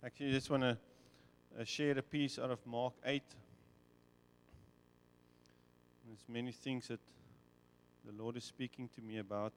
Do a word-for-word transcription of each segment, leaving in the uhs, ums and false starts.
Actually, I just want to uh, share a piece out of Mark eight. There's many things that the Lord is speaking to me about.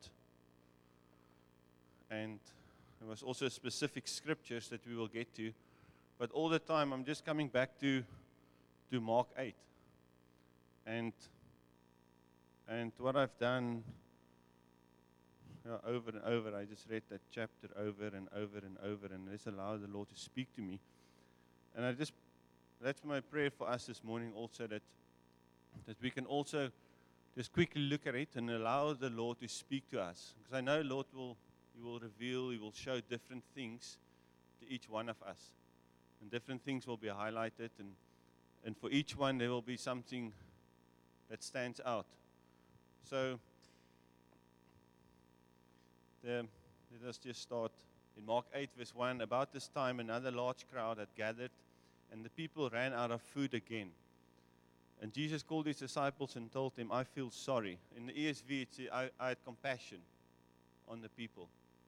And there was also specific scriptures that we will get to. But all the time, I'm just coming back to, to Mark eight. And, and what I've done yeah, over and over, I just read that chapter over and over and over, and just allow the Lord to speak to me. And I just, that's my prayer for us this morning also, that, that we can also just quickly look at it and allow the Lord to speak to us. Because I know Lord will, He will reveal, He will show different things to each one of us. And different things will be highlighted, and, and for each one there will be something that stands out. So, the, let us just start in Mark eight verse one. About this time another large crowd had gathered, and the people ran out of food again. And Jesus called His disciples and told them, I feel sorry. In the E S V it says, I, I had compassion on the people.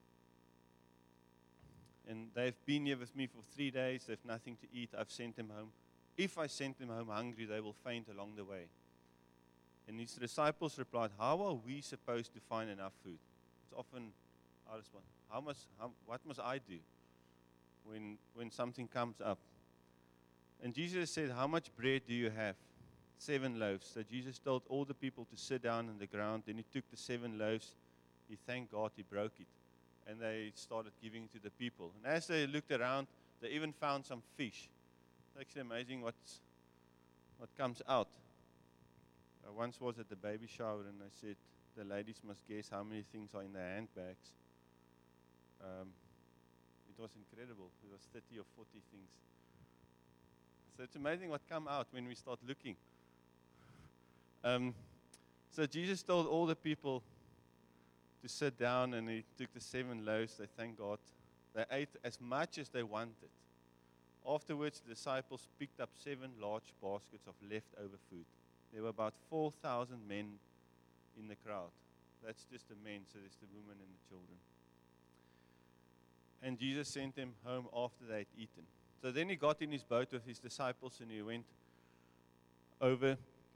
And they've been here with me for three days, they've nothing to eat, I've sent them home. If I send them home hungry, they will faint along the way. And His disciples replied, how are we supposed to find enough food? It's often our response. How must, how, what must I do when, when something comes up? And Jesus said, how much bread do you have? Seven loaves. So Jesus told all the people to sit down on the ground. Then He took the seven loaves. He thanked God, He broke it. And they started giving to the people. And as they looked around, they even found some fish. It's actually amazing what's, what comes out. I once was at the baby shower and I said, the ladies must guess how many things are in their handbags. Um, it was incredible. It was thirty or forty things. So it's amazing what come out when we start looking. Um, so Jesus told all the people to sit down, and He took the seven loaves. They thanked God. They ate as much as they wanted. Afterwards, the disciples picked up seven large baskets of leftover food. There were about four thousand men in the crowd. That's just the men, so there's the women and the children. And Jesus sent them home after they had eaten. So then He got in His boat with His disciples and He went over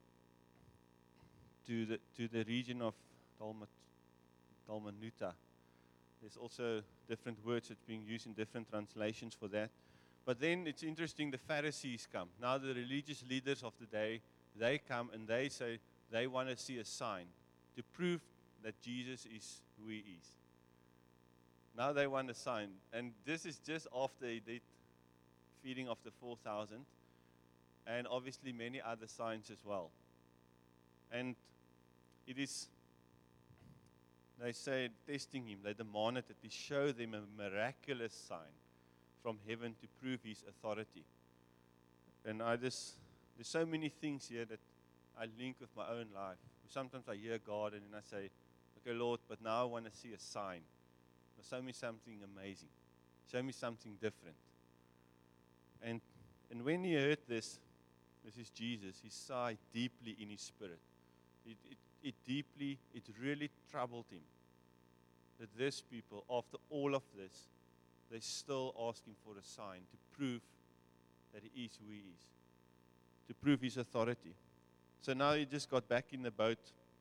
to the to the region of Dalmat, Dalmanuta. There's also different words that's being used in different translations for that. But then it's interesting, the Pharisees come. Now the religious leaders of the day, they come and they say they want to see a sign to prove that Jesus is who He is. Now they want a sign. And this is just after He did feeding of the four thousand. And obviously many other signs as well. And it is, they say, testing Him. They demanded that He show them a miraculous sign from heaven to prove His authority. And I just, there's so many things here that I link with my own life. Sometimes I hear God and then I say, okay, Lord, but now I want to see a sign. Show me something amazing. Show me something different. And and when He heard this, this is Jesus, He sighed deeply in His spirit. It, it, it deeply, it really troubled Him that this people, after all of this, they're still asking for a sign to prove that He is who He is, to prove His authority. So now He just got back in the boat,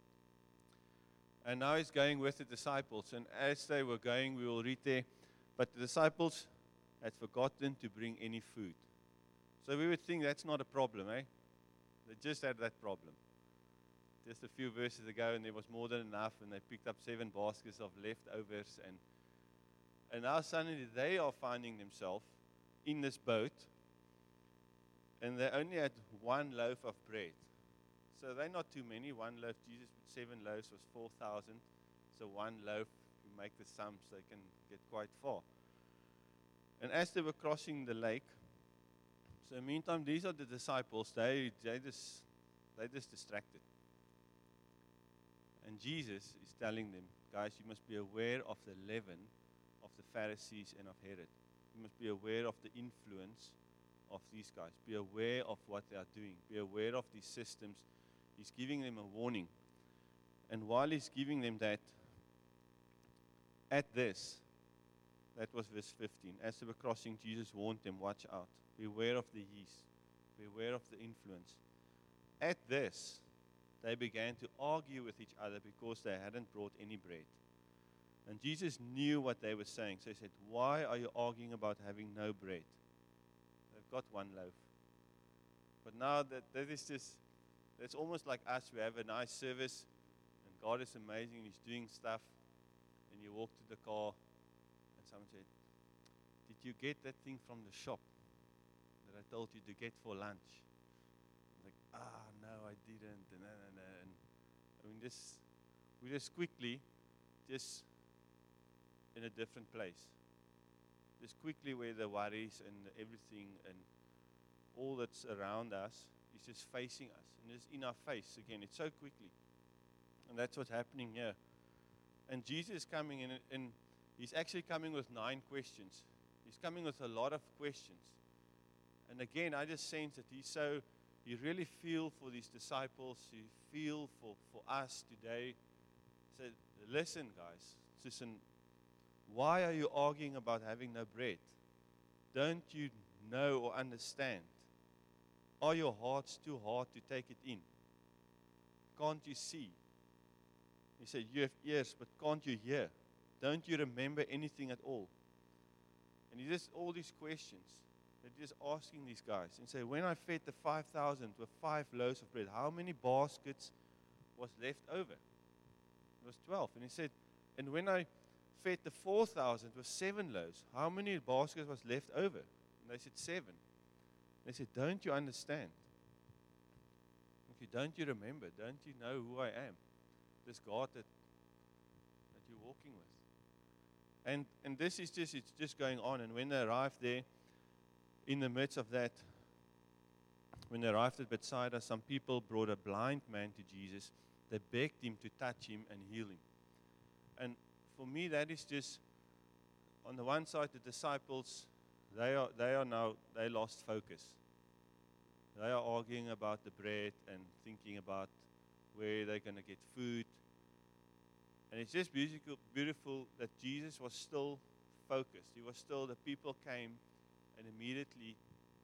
and now He's going with the disciples. And as they were going, we will read there, but the disciples had forgotten to bring any food. So we would think that's not a problem, eh? They just had that problem. Just a few verses ago, and there was more than enough, and they picked up seven baskets of leftovers, and and now suddenly they are finding themselves in this boat, and they only had one loaf of bread. So they're not too many. One loaf, Jesus with seven loaves was four thousand. So one loaf, you make the sums, they can get quite far. And as they were crossing the lake, so meantime, these are the disciples. They they just they just distracted. And Jesus is telling them, guys, you must be aware of the leaven of the Pharisees and of Herod. You must be aware of the influence of these guys. Be aware of what they are doing. Be aware of these systems. He's giving them a warning. And while He's giving them that, at this, That was verse fifteen. As they were crossing, Jesus warned them, watch out. Beware of the yeast. Beware of the influence. At this, they began to argue with each other because they hadn't brought any bread. And Jesus knew what they were saying. So he said, why are you arguing about having no bread? They've got one loaf. But now that, that is just, it's almost like us. We have a nice service, and God is amazing, and He's doing stuff. And you walk to the car, and someone said, did you get that thing from the shop that I told you to get for lunch? Like, ah, no, I didn't. And, and, and, and I mean, this, we just quickly, just in a different place. Just quickly where the worries and everything and all that's around us is just facing us. And it's in our face again. It's so quickly. And that's what's happening here. And Jesus is coming in, and He's actually coming with nine questions. He's coming with a lot of questions. And again, I just sense that He's so, He really feel for these disciples. He feel for, for us today. He said, listen, guys. Listen, why are you arguing about having no bread? Don't you know or understand? Are your hearts too hard to take it in? Can't you see? He said, you have ears, but can't you hear? Don't you remember anything at all? And he just, all these questions, they're just asking these guys. And say, when I fed the five thousand with five loaves of bread, how many baskets was left over? It was twelve. And he said, and when I fed the four thousand with seven loaves, how many baskets was left over? And they said, seven. They said, don't you understand? Okay, don't you remember? Don't you know who I am? This God that, that you're walking with. And and this is just, it's just going on. And when they arrived there, in the midst of that, when they arrived at Bethsaida, some people brought a blind man to Jesus. They begged Him to touch him and heal him. And for me, that is just, on the one side, the disciples, they are they are now, they lost focus. They are arguing about the bread and thinking about where they're going to get food. And it's just beautiful, beautiful that Jesus was still focused. He was still, the people came, and immediately,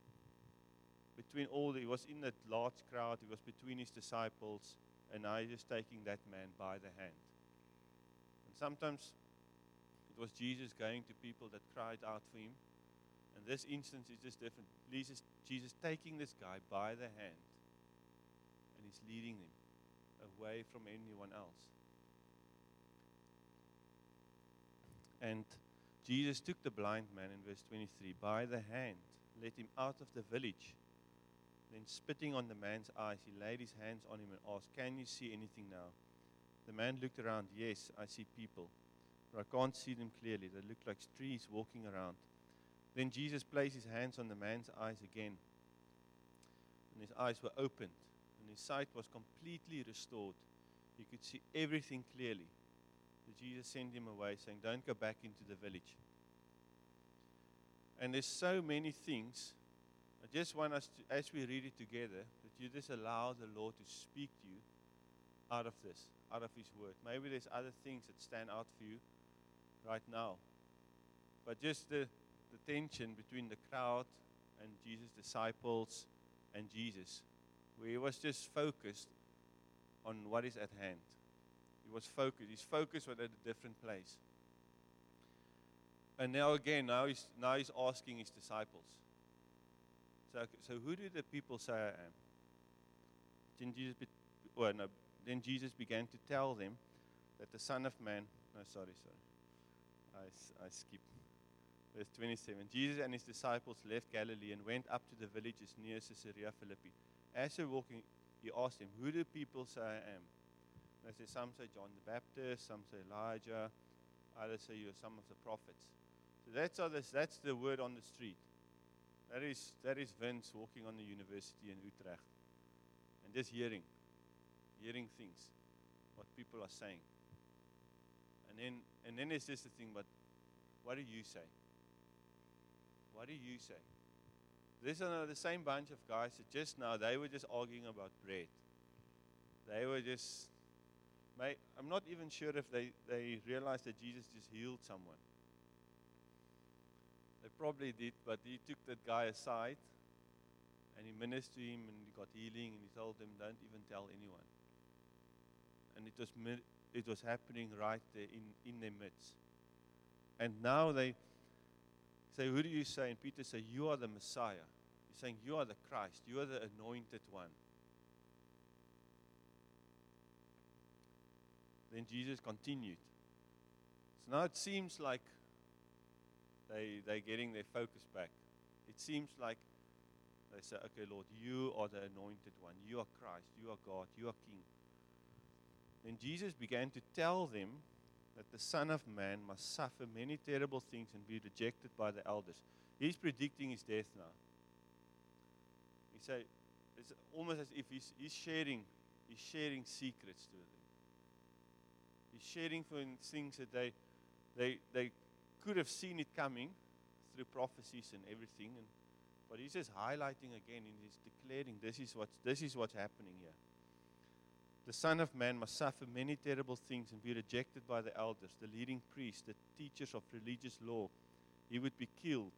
between all, the, he was in that large crowd, he was between his disciples, and now he's just taking that man by the hand. And sometimes it was Jesus going to people that cried out for him. And this instance is just different. Jesus, Jesus taking this guy by the hand, and he's leading him away from anyone else. And Jesus took the blind man in verse twenty-three by the hand, led him out of the village. Then spitting on the man's eyes, he laid his hands on him and asked, can you see anything now? The man looked around. Yes, I see people, but I can't see them clearly. They look like trees walking around. Then Jesus placed his hands on the man's eyes again, and his eyes were opened, and his sight was completely restored. He could see everything clearly. So Jesus sent him away, saying, don't go back into the village. And there's so many things. I just want us to, as we read it together, that you just allow the Lord to speak to you out of this, out of His Word. Maybe there's other things that stand out for you right now. But just the, the tension between the crowd and Jesus' disciples and Jesus, where He was just focused on what is at hand. He was focused. His focus was at a different place. And now again, now he's, now he's asking his disciples. So, so who do the people say I am? Then Jesus, be, well, no, then Jesus began to tell them that the Son of Man, no, sorry, sorry. I, I skipped. Verse twenty-seven. Jesus and his disciples left Galilee and went up to the villages near Caesarea Philippi. As they were walking, he asked them, who do people say I am? They say, some say John the Baptist, some say Elijah, others say you're some of the prophets. So that's, how this, that's the word on the street. That is, that is Vince walking on the university in Utrecht and just hearing, hearing things, what people are saying. And then, and then there's just the thing, but what do you say? What do you say? These are the same bunch of guys that just now, they were just arguing about bread. They were just, I'm not even sure if they, they realized that Jesus just healed someone. They probably did, but he took that guy aside and he ministered to him and he got healing and he told them, don't even tell anyone. And it was it was happening right there in, in their midst. And now they say, who do you say? And Peter said, you are the Messiah. He's saying, you are the Christ. You are the anointed one. Then Jesus continued. So now it seems like they, they're getting their focus back. It seems like they say, okay, Lord, you are the anointed one. You are Christ. You are God. You are King. Then Jesus began to tell them that the Son of Man must suffer many terrible things and be rejected by the elders. He's predicting his death now. He say, it's almost as if he's, he's sharing, he's sharing secrets to them. He's sharing things that they, they, they could have seen it coming through prophecies and everything, and but he's just highlighting again, and he's declaring this is what's this is what's happening here. The Son of Man must suffer many terrible things and be rejected by the elders, the leading priests, the teachers of religious law. He would be killed.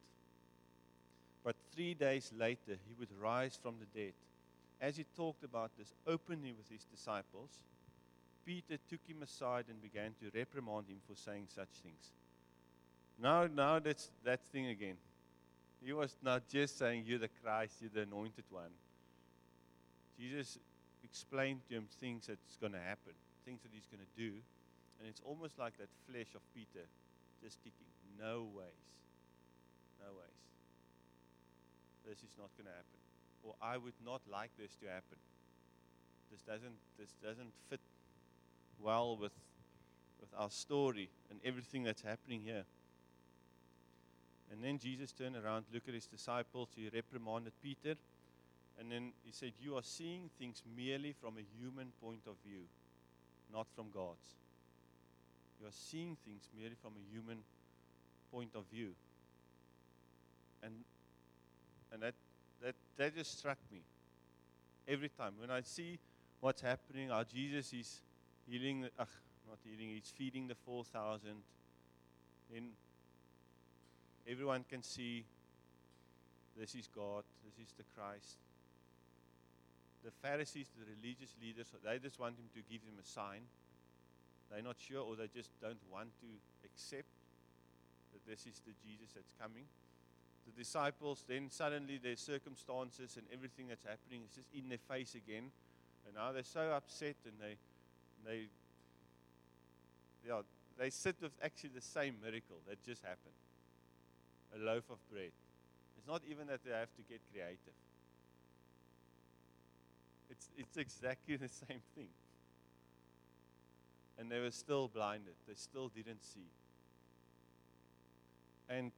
But three days later, he would rise from the dead. As he talked about this openly with his disciples, Peter took him aside and began to reprimand him for saying such things. Now, now that's that thing again. He was not just saying, you're the Christ, you're the anointed one. Jesus explained to him things that's going to happen, things that he's going to do. And it's almost like that flesh of Peter just ticking. No ways. No ways. This is not going to happen. Or I would not like this to happen. This doesn't, this doesn't fit well with, with our story and everything that's happening here. And then Jesus turned around, looked at his disciples, he reprimanded Peter, and then he said, you are seeing things merely from a human point of view, not from God's. You are seeing things merely from a human point of view. And and that that, that just struck me every time. When I see what's happening, how Jesus is healing, the, ugh, not healing, he's feeding the four thousand, then everyone can see this is God, this is the Christ. The Pharisees, the religious leaders, they just want him to give them a sign. They're not sure, or they just don't want to accept that this is the Jesus that's coming. The disciples, then suddenly their circumstances and everything that's happening is just in their face again. And now they're so upset, and they, they, yeah, they sit with actually the same miracle that just happened. A loaf of bread. It's not even that they have to get creative. It's, it's exactly the same thing. And they were still blinded. They still didn't see. And,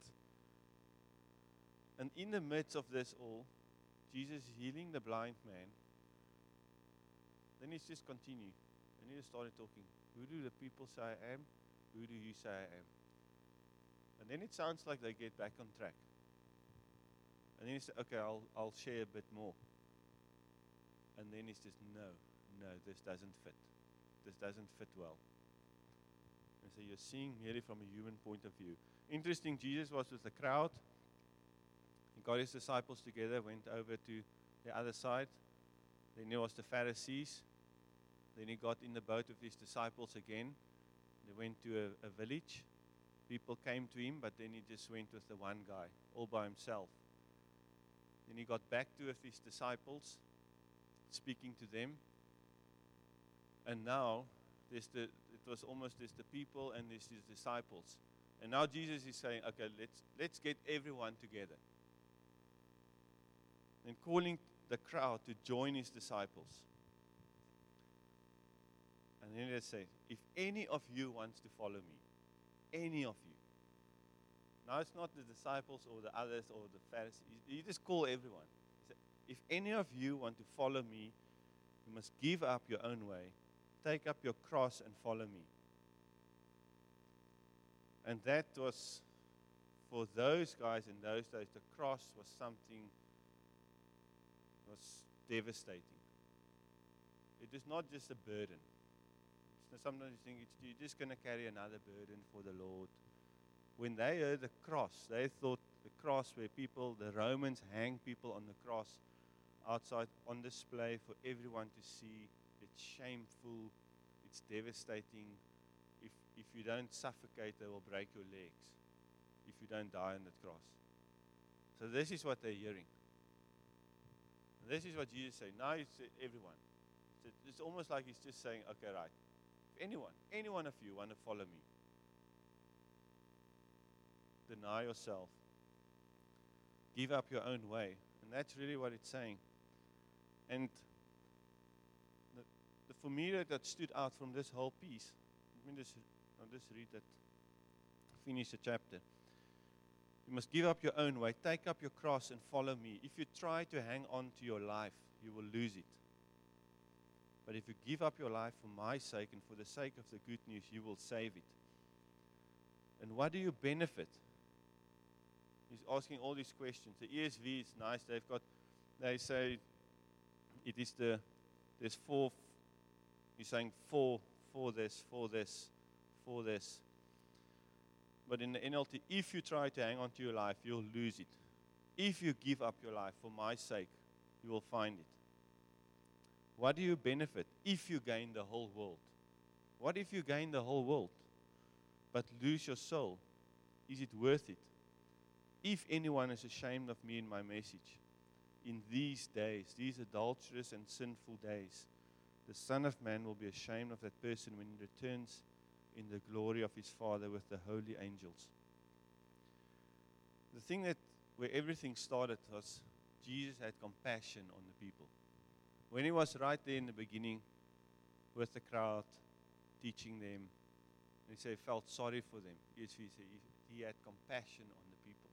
and in the midst of this all, Jesus is healing the blind man. Then he's just continued. And he just started talking. Who do the people say I am? Who do you say I am? And then it sounds like they get back on track. And then he said, okay, I'll, I'll share a bit more. And then he says, no, no, this doesn't fit. This doesn't fit well. And so you're seeing merely from a human point of view. Interesting, Jesus was with the crowd. He got his disciples together, went over to the other side. Then there was the Pharisees. Then he got in the boat with his disciples again. They went to a, a village. People came to him, but then he just went with the one guy, all by himself. Then he got back to with his disciples, speaking to them. And now, there's the, it was almost there's the people and there's his disciples. And now Jesus is saying, okay, let's, let's get everyone together. And calling the crowd to join his disciples. And then they say, if any of you wants to follow me, any of you. Now it's not the disciples or the others or the Pharisees. You just call everyone. Say, if any of you want to follow me, you must give up your own way. Take up your cross and follow me. And that was, for those guys in those days, the cross was something, was devastating. It is not just a burden. So sometimes you think it's, you're just going to carry another burden for the Lord. When they heard the cross, they thought cross where people, the Romans, hang people on the cross outside on display for everyone to see. It's shameful. It's devastating. If, if you don't suffocate, they will break your legs. If you don't die on that cross. So this is what they're hearing. This is what Jesus said. Now it's everyone. It's almost like he's just saying, okay, right. If anyone, any one of you want to follow me, deny yourself. Give up your own way. And that's really what it's saying. And the, the, for me, that, that stood out from this whole piece, let me just, I'll just read that, finish the chapter. You must give up your own way, take up your cross and follow me. If you try to hang on to your life, you will lose it. But if you give up your life for my sake and for the sake of the good news, you will save it. And what do you benefit? He's asking all these questions. The E S V is nice. They've got, they say, it is the, there's four, he's saying for, for this, for this, for this. But in the N L T, if you try to hang on to your life, you'll lose it. If you give up your life for my sake, you will find it. What do you benefit if you gain the whole world? What if you gain the whole world, but lose your soul? Is it worth it? If anyone is ashamed of me and my message, in these days, these adulterous and sinful days, the Son of Man will be ashamed of that person when he returns in the glory of his Father with the holy angels. The thing that where everything started was Jesus had compassion on the people. When he was right there in the beginning with the crowd, teaching them, he said he felt sorry for them. Yes, he said he had compassion on the people.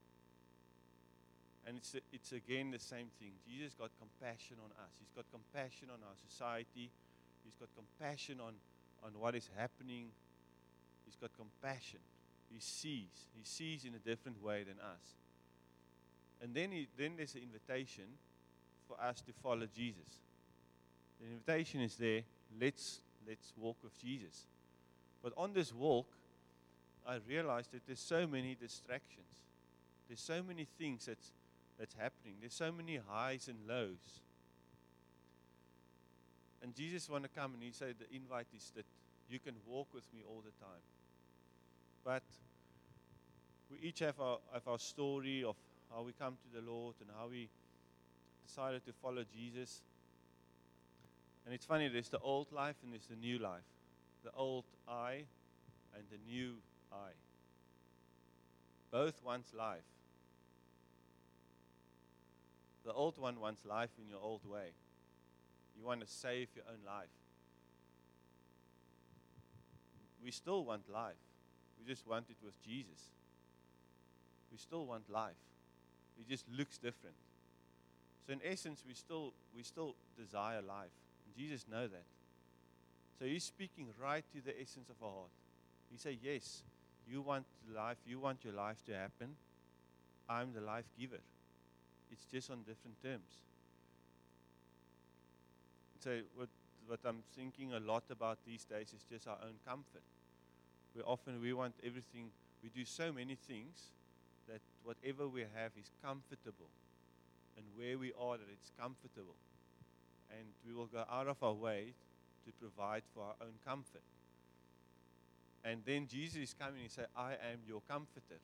And it's, it's again the same thing. Jesus got compassion on us. He's got compassion on our society. He's got compassion on, on what is happening. He's got compassion. He sees. He sees in a different way than us. And then, he, then there's an invitation for us to follow Jesus. The invitation is there. Let's, let's walk with Jesus. But on this walk, I realized that there's so many distractions. There's so many things that's that's happening. There's so many highs and lows. And Jesus want to come and he said the invite is that you can walk with me all the time. But we each have our, have our story of how we come to the Lord and how we decided to follow Jesus. And it's funny, there's the old life and there's the new life. The old I and the new I. Both wants life. The old one wants life in your old way. You want to save your own life. We still want life. We just want it with Jesus. We still want life. It just looks different. So in essence, we still we still desire life. And Jesus knows that. So he's speaking right to the essence of our heart. He said, yes, you want life, you want your life to happen. I'm the life giver. It's just on different terms. So what what I'm thinking a lot about these days is just our own comfort. We often we want everything. We do so many things that whatever we have is comfortable, and where we are that it's comfortable, and we will go out of our way to provide for our own comfort. And then Jesus is coming and say, "I am your comforter."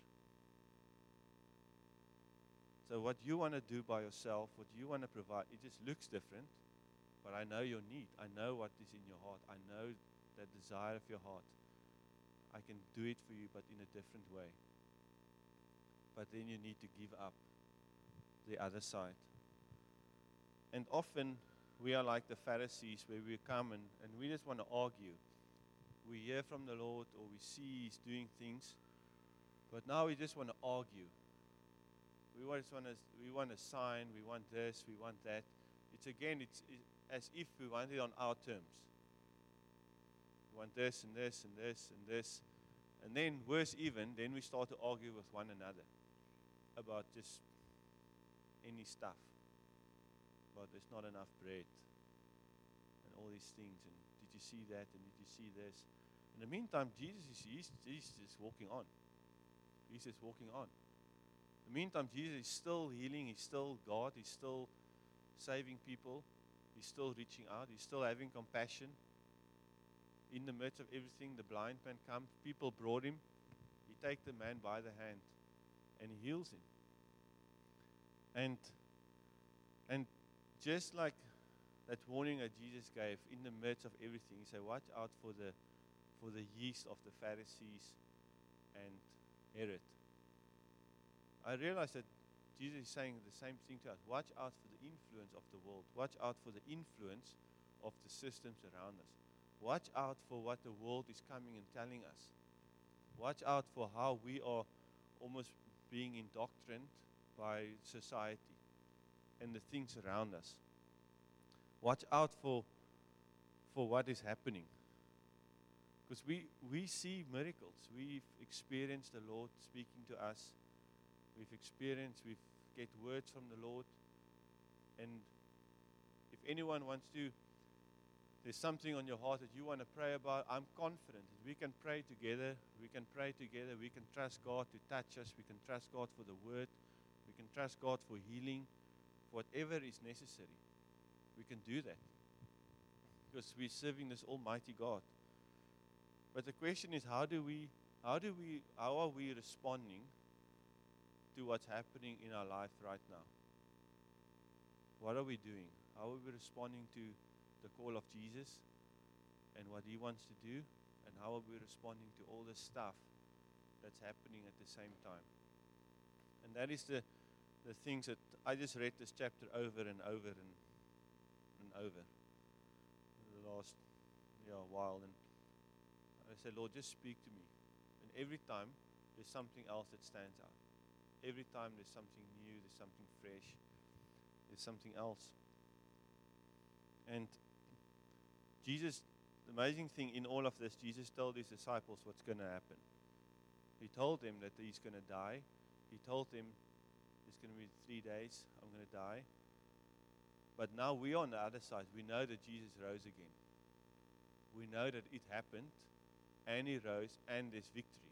So what you want to do by yourself, what you want to provide, it just looks different. But I know your need. I know what is in your heart. I know that desire of your heart. I can do it for you, but in a different way. But then you need to give up the other side. And often we are like the Pharisees where we come and, and we just want to argue. We hear from the Lord or we see He's doing things, but now we just want to argue. We just want to, we want a sign, we want this, we want that. It's again, it's, it's as if we want it on our terms. We want this and this and this and this. And then, worse even, then we start to argue with one another about just any stuff. About there's not enough bread and all these things. And did you see that? And did you see this? In the meantime, Jesus is he's, he's just walking on. He's just walking on. In the meantime, Jesus is still healing. He's still God. He's still saving people. He's still reaching out. He's still having compassion. In the midst of everything, the blind man comes. People brought him. He takes the man by the hand and he heals him. And and just like that warning that Jesus gave in the midst of everything, he said, watch out for the for the yeast of the Pharisees and Herod. I realized that Jesus is saying the same thing to us. Watch out for the influence of the world. Watch out for the influence of the systems around us. Watch out for what the world is coming and telling us. Watch out for how we are almost being indoctrined by society and the things around us. Watch out for for what is happening. Because we, we see miracles. We've experienced the Lord speaking to us. We've experienced, we've get words from the Lord. And if anyone wants to, there's something on your heart that you want to pray about, I'm confident that we can pray together. We can pray together. We can trust God to touch us. We can trust God for the word. We can trust God for healing, for whatever is necessary. We can do that because we're serving this Almighty God. But the question is, how do we, how do we, how are we responding to what's happening in our life right now? What are we doing? How are we responding to the call of Jesus and what He wants to do? And how are we responding to all the stuff that's happening at the same time? And that is the, the things that I just read this chapter over and over and, and over the last yeah, while. And I said, Lord, just speak to me. And every time there's something else that stands out. Every time there's something new, there's something fresh, there's something else. And Jesus, the amazing thing in all of this, Jesus told His disciples what's going to happen. He told them that He's going to die. He told them it's going to be three days, I'm going to die. But now we're on the other side. We know that Jesus rose again. We know that it happened, and He rose, and there's victory.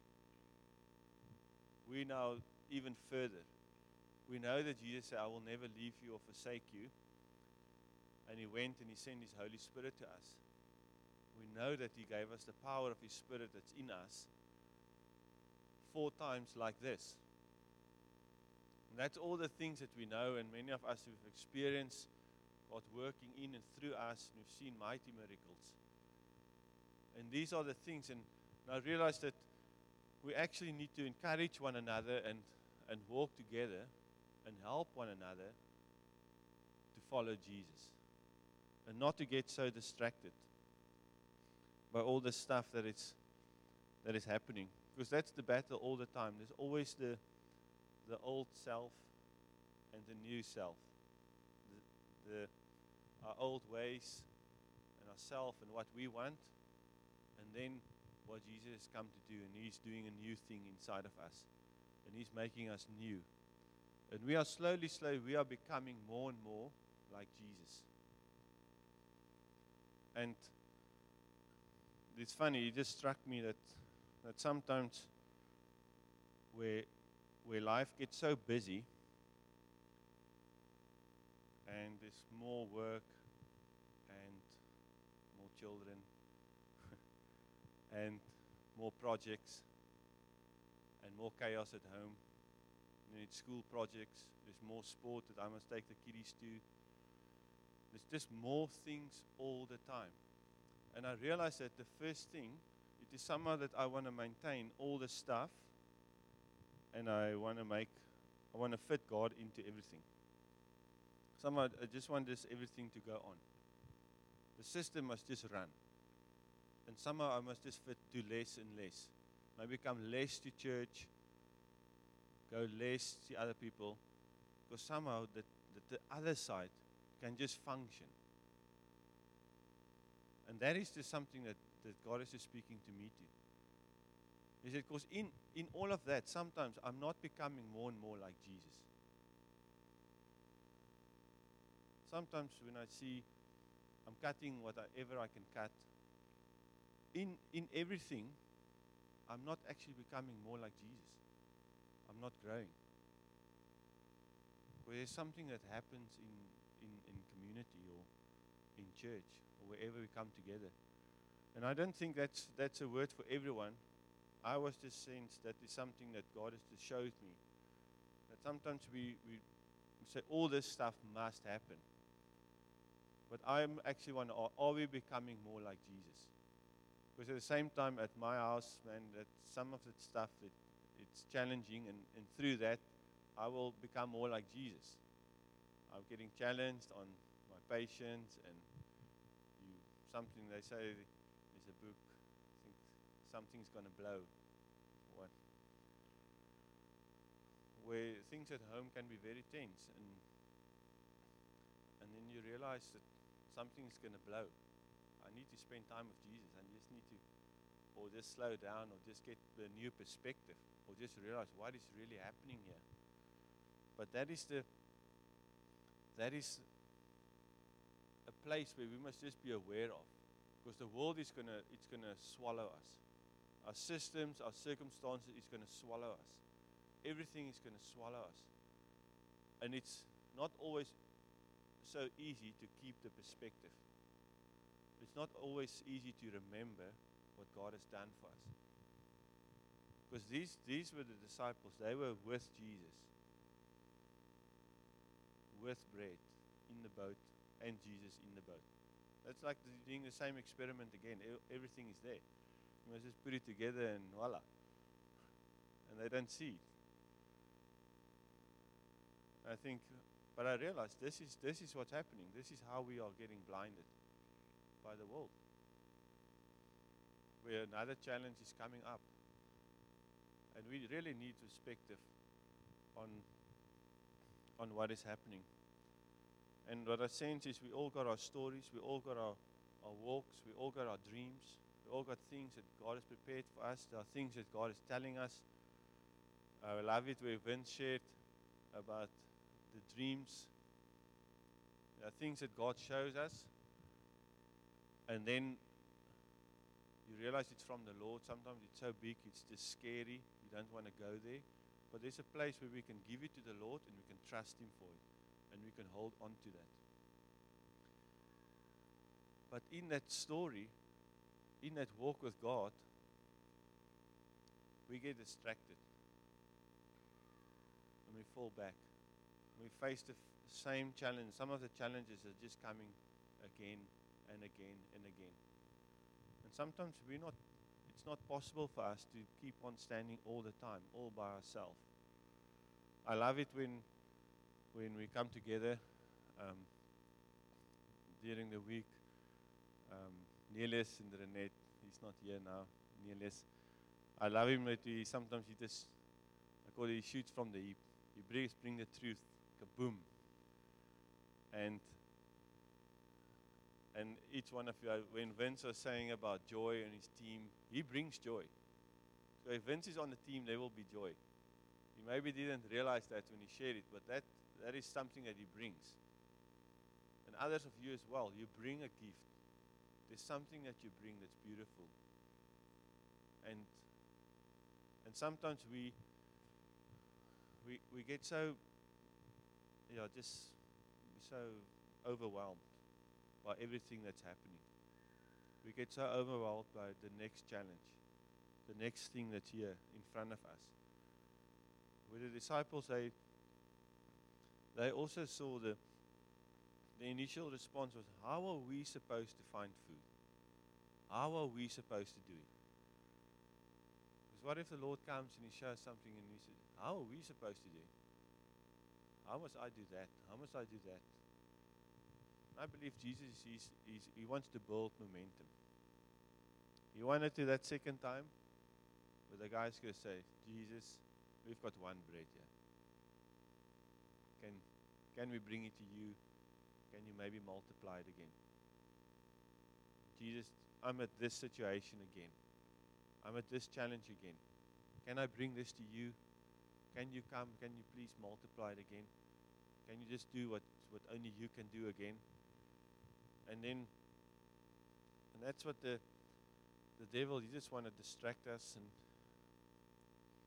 We know even further. We know that Jesus said, I will never leave you or forsake you. And He went and He sent His Holy Spirit to us. We know that He gave us the power of His Spirit that's in us four times like this. And that's all the things that we know, and many of us who've experienced God working in and through us, and we've seen mighty miracles. And these are the things, and I realize that we actually need to encourage one another and, and walk together and help one another to follow Jesus. And not to get so distracted by all the stuff that is that is happening. Because that's the battle all the time. There's always the the old self and the new self. The, the our old ways and ourself and what we want, and then what Jesus has come to do, and He's doing a new thing inside of us, and He's making us new. And we are slowly, slowly, we are becoming more and more like Jesus. And it's funny, it just struck me that that sometimes where where life gets so busy and there's more work and more children and more projects and more chaos at home. And it's school projects, there's more sport that I must take the kiddies to. There's just more things all the time. And I realized that the first thing, it is somehow that I want to maintain all the stuff, and I want to make, I want to fit God into everything. Somehow I just want this everything to go on. The system must just run. And somehow I must just fit to less and less. Maybe come less to church, go less to other people, because somehow the, the, the other side can just function. And that is just something that, that God is just speaking to me to. He said, because in, in all of that, sometimes I'm not becoming more and more like Jesus. Sometimes when I see I'm cutting whatever I can cut, in, in everything, I'm not actually becoming more like Jesus. I'm not growing. where there's something that happens in, in, in community or in church or wherever we come together. And I don't think that's that's a word for everyone. I was just sensed that is something that God has just showed me. That sometimes we, we, we say all this stuff must happen. But I'm actually wondering, are, are we becoming more like Jesus? Because at the same time at my house, man, that some of the stuff that it's challenging, and, and through that I will become more like Jesus. I'm getting challenged on my patience, and you, something they say, there's a book, I think something's going to blow. What? Where things at home can be very tense, and and then you realize that something's going to blow. I need to spend time with Jesus. I just need to, or just slow down, or just get the new perspective, or just realize what is really happening here. But that is the, that is a place where we must just be aware of, because the world is gonna, it's gonna swallow us. Our systems, our circumstances is gonna swallow us. Everything is gonna swallow us, and it's not always so easy to keep the perspective. It's not always easy to remember what God has done for us. Because these, these were the disciples. They were with Jesus, with bread in the boat, and Jesus in the boat. That's like doing the same experiment again. Everything is there. You must just put it together and voila. And they don't see it. I think, but I realized this is this is what's happening. This is how we are getting blinded by the world. Where another challenge is coming up. And we really need perspective on on what is happening. And what I sense is we all got our stories, we all got our, our walks, we all got our dreams, we all got things that God has prepared for us. There are things that God is telling us. I love it where Vince shared about the dreams. There are things that God shows us, and then you realize it's from the Lord. Sometimes it's so big, it's just scary. You don't want to go there. But there's a place where we can give it to the Lord and we can trust Him for it. And we can hold on to that. But in that story, in that walk with God, we get distracted. And we fall back. We face the f- same challenge. Some of the challenges are just coming again and again and again. And sometimes we're not, it's not possible for us to keep on standing all the time, all by ourselves. I love it when when we come together um, during the week. Um, Niels and Renette, he's not here now. Niels, I love him that he sometimes he just, I call it, he shoots from the hip. He brings bring the truth, kaboom. And and each one of you, when Vince was saying about joy and his team, he brings joy. So if Vince is on the team, there will be joy. He maybe didn't realize that when he shared it, but that, that is something that he brings. And others of you as well, you bring a gift. There's something that you bring that's beautiful. And and sometimes we we we get so yeah, just so overwhelmed by everything that's happening. We get so overwhelmed by the next challenge, the next thing that's here in front of us. With the disciples, they they also saw the the initial response was, how are we supposed to find food? How are we supposed to do it? Because what if the Lord comes and He shows something and He says, how are we supposed to do it? How must I do that? How must I do that? I believe Jesus, he's, he's, He wants to build momentum. He wanted to that second time, but the guy's going to say, Jesus, we've got one bread here. Can, can we bring it to you? Can you maybe multiply it again? Jesus, I'm at this situation again. I'm at this challenge again. Can I bring this to you? Can you come? Can you please multiply it again? Can you just do what, what only you can do again? And then, and that's what the the devil, he just want to distract us, and he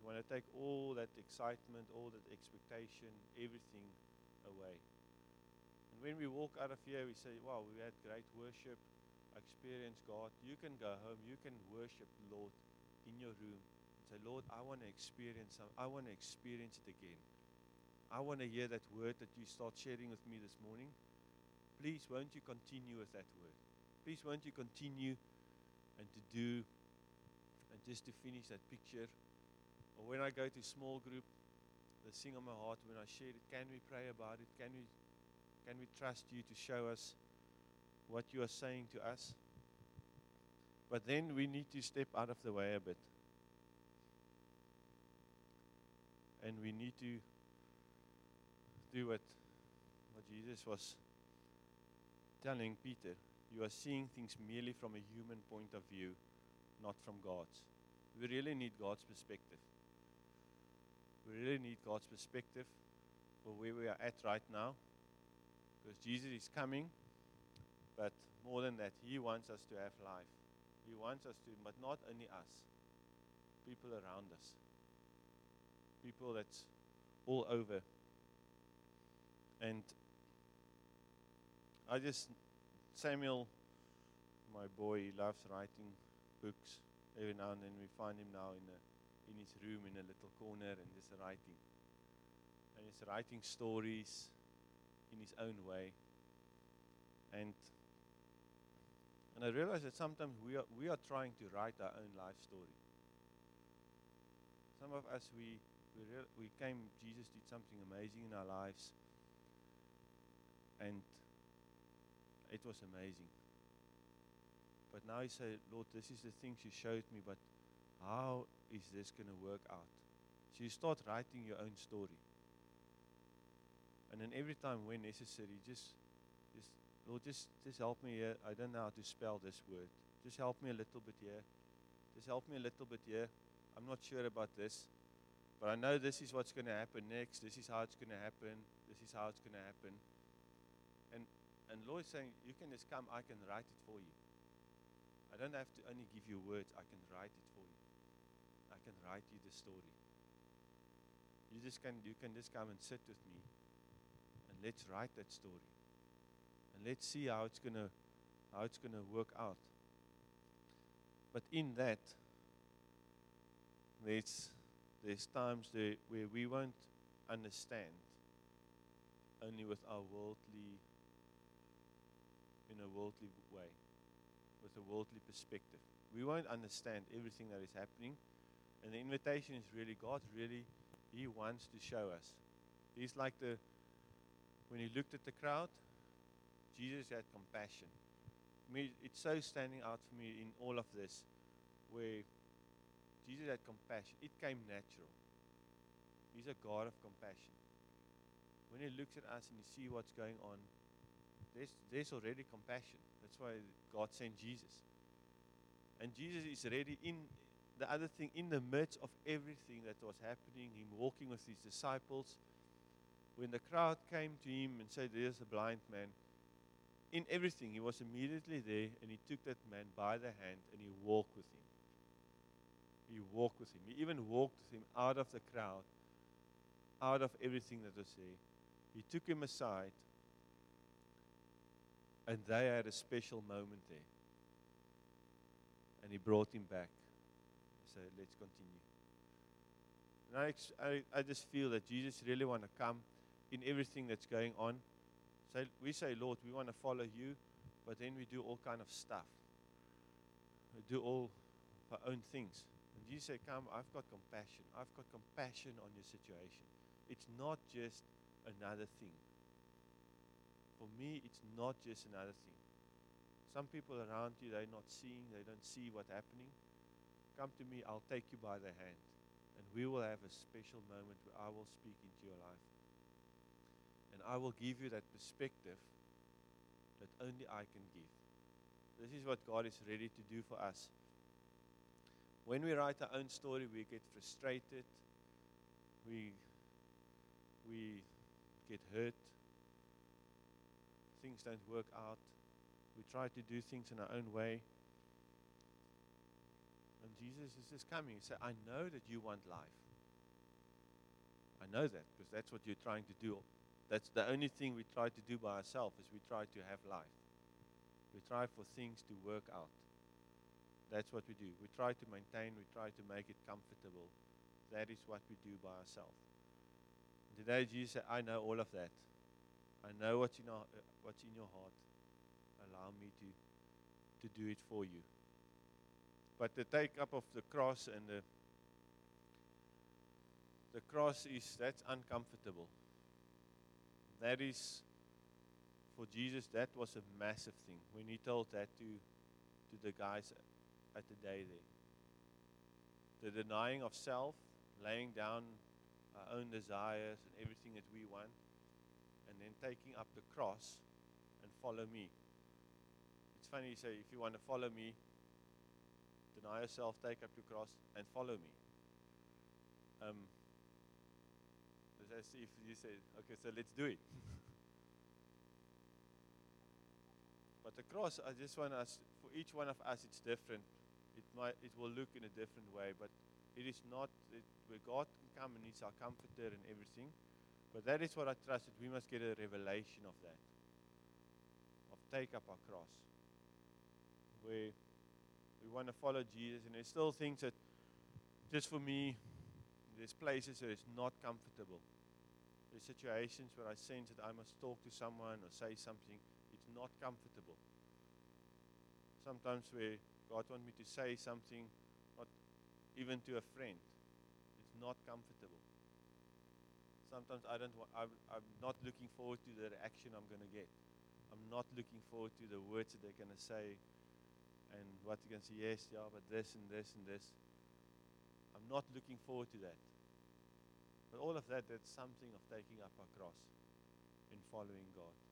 We want to take all that excitement, all that expectation, everything away. And when we walk out of here, we say, wow, we had great worship, experience God. You can go home, you can worship the Lord in your room. And say, Lord, I want to experience some, I want to experience it again. I want to hear that word that you start sharing with me this morning. Please, won't you continue with that word? Please, won't you continue and to do, and just to finish that picture. Or when I go to small group, the thing on my heart when I share it, can we pray about it? Can we Can we trust you to show us what you are saying to us? But then we need to step out of the way a bit. And we need to do what, what Jesus was telling Peter. You are seeing things merely from a human point of view, not from God's. We really need God's perspective. We really need God's perspective for where we are at right now. Because Jesus is coming, but more than that, He wants us to have life. He wants us to, but not only us, people around us, people that's all over. And I just, Samuel, my boy, he loves writing books. Every now and then we find him now in a, in his room in a little corner and just writing. And he's writing stories in his own way. And and I realize that sometimes we are we are trying to write our own life story. Some of us, we we, re- we came, Jesus did something amazing in our lives, and it was amazing. But now you say, Lord, this is the things you showed me, but how is this going to work out? So you start writing your own story. And then every time when necessary, just, just Lord, just, just help me here. I don't know how to spell this word. Just help me a little bit here. Just help me a little bit here. I'm not sure about this, but I know this is what's going to happen next. This is how it's going to happen. This is how it's going to happen. And and Lord is saying, you can just come. I can write it for you. I don't have to only give you words. I can write it for you. I can write you the story. You just can. You can just come and sit with me. Let's write that story, and let's see how it's gonna, how it's gonna work out. But in that, there's there's times there where we won't understand, only with our worldly, in a worldly way, with a worldly perspective. We won't understand everything that is happening, and the invitation is really God. Really, He wants to show us. He's like the When He looked at the crowd, Jesus had compassion. I mean, it's so standing out for me in all of this, where Jesus had compassion. It came natural. He's a God of compassion. When He looks at us and He sees what's going on, there's, there's already compassion. That's why God sent Jesus. And Jesus is already in, the other thing, in the midst of everything that was happening, Him walking with His disciples. When the crowd came to Him and said, there's a blind man, in everything, He was immediately there, and He took that man by the hand and He walked with him. He walked with him. He even walked with him out of the crowd, out of everything that was there. He took him aside, and they had a special moment there. And He brought him back. So let's continue. And I, I, I just feel that Jesus really want to come in everything that's going on. So we say, Lord, we want to follow you, but then we do all kind of stuff. We do all our own things. And Jesus said, come, I've got compassion. I've got compassion on your situation. It's not just another thing. For me, it's not just another thing. Some people around you, they're not seeing, they don't see what's happening. Come to me, I'll take you by the hand. And we will have a special moment where I will speak into your life. And I will give you that perspective that only I can give. This is what God is ready to do for us. When we write our own story, we get frustrated. We, we get hurt. Things don't work out. We try to do things in our own way. And Jesus is just coming and say, I know that you want life. I know that because that's what you're trying to do. That's the only thing we try to do by ourselves is we try to have life. We try for things to work out. That's what we do. We try to maintain, we try to make it comfortable. That is what we do by ourselves. Today Jesus said, I know all of that. I know what's in, our, uh, what's in your heart. Allow me to, to do it for you. But the take up of the cross and the the cross is, that's uncomfortable. That is, for Jesus, that was a massive thing. When he told that to, to the guys at the day there. The denying of self, laying down our own desires and everything that we want, and then taking up the cross and follow me. It's funny, you say, if you want to follow me, deny yourself, take up your cross, and follow me. Um, as if you say, okay, so let's do it. But the cross, I just want us, for each one of us, it's different. It might, it will look in a different way, but it is not it, where God can come and He's our comforter and everything. But that is what I trust, that we must get a revelation of that, of take up our cross, where we want to follow Jesus, and there's still things that, just for me, there's places where it's not comfortable. There's situations where I sense that I must talk to someone or say something. It's not comfortable. Sometimes where God wants me to say something, not even to a friend, it's not comfortable. Sometimes I don't. Wa- I'm, I'm not looking forward to the reaction I'm going to get. I'm not looking forward to the words that they're going to say, and what they're going to say. Yes, yeah, but this and this and this. I'm not looking forward to that. But all of that, that's something of taking up our cross and following God.